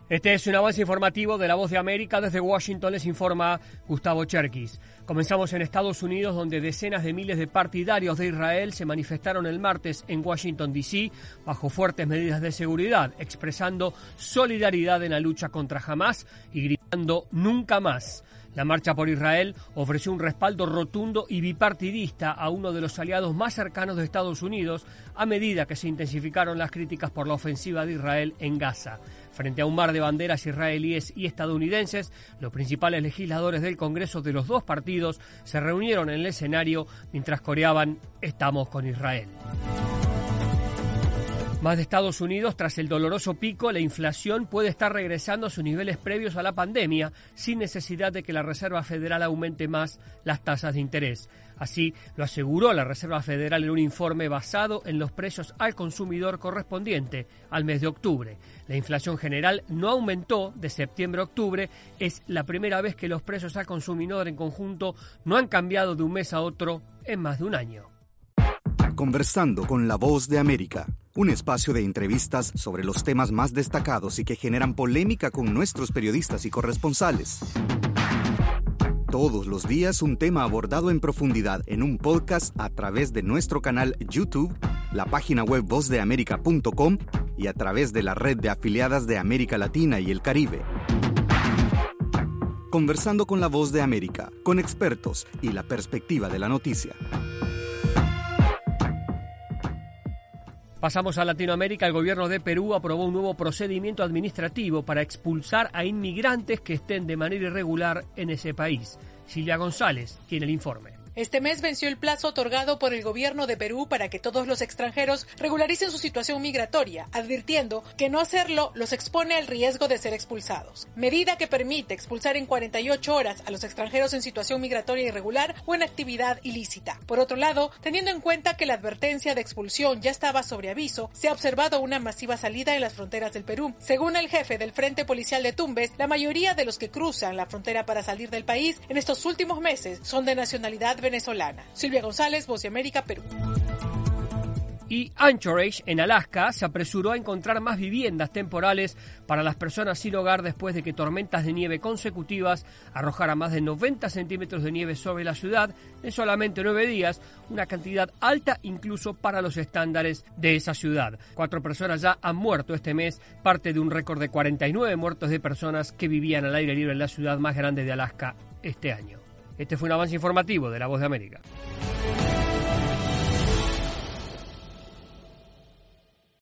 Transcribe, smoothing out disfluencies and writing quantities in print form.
Este es un avance informativo de La Voz de América. Desde Washington les informa Gustavo Cherkis. Comenzamos en Estados Unidos, donde decenas de miles de partidarios de Israel se manifestaron el martes en Washington, D.C., bajo fuertes medidas de seguridad, expresando solidaridad en la lucha contra Hamás y gritando «Nunca más». La Marcha por Israel ofreció un respaldo rotundo y bipartidista a uno de los aliados más cercanos de Estados Unidos a medida que se intensificaron las críticas por la ofensiva de Israel en Gaza. Frente a un mar de banderas israelíes y estadounidenses, los principales legisladores del Congreso de los dos partidos se reunieron en el escenario mientras coreaban «Estamos con Israel». Más de Estados Unidos, tras el doloroso pico, la inflación puede estar regresando a sus niveles previos a la pandemia, sin necesidad de que la Reserva Federal aumente más las tasas de interés. Así lo aseguró la Reserva Federal en un informe basado en los precios al consumidor correspondiente al mes de octubre. La inflación general no aumentó de septiembre a octubre. Es la primera vez que los precios al consumidor en conjunto no han cambiado de un mes a otro en más de un año. Conversando con La Voz de América, un espacio de entrevistas sobre los temas más destacados y que generan polémica con nuestros periodistas y corresponsales. Todos los días un tema abordado en profundidad en un podcast a través de nuestro canal YouTube, la página web vozdeamerica.com y a través de la red de afiliadas de América Latina y el Caribe. Conversando con La Voz de América, con expertos y la perspectiva de la noticia. Pasamos a Latinoamérica. El gobierno de Perú aprobó un nuevo procedimiento administrativo para expulsar a inmigrantes que estén de manera irregular en ese país. Silvia González tiene el informe. Este mes venció el plazo otorgado por el gobierno de Perú para que todos los extranjeros regularicen su situación migratoria, advirtiendo que no hacerlo los expone al riesgo de ser expulsados. Medida que permite expulsar en 48 horas a los extranjeros en situación migratoria irregular o en actividad ilícita. Por otro lado, teniendo en cuenta que la advertencia de expulsión ya estaba sobre aviso, se ha observado una masiva salida en las fronteras del Perú. Según el jefe del Frente Policial de Tumbes, la mayoría de los que cruzan la frontera para salir del país en estos últimos meses son de nacionalidad venezolana. Silvia González, Voz de América, Perú. Y Anchorage, en Alaska, se apresuró a encontrar más viviendas temporales para las personas sin hogar después de que tormentas de nieve consecutivas arrojaran más de 90 centímetros de nieve sobre la ciudad en solamente 9 días, una cantidad alta incluso para los estándares de esa ciudad. 4 personas ya han muerto este mes, parte de un récord de 49 muertos de personas que vivían al aire libre en la ciudad más grande de Alaska este año. Este fue un avance informativo de La Voz de América.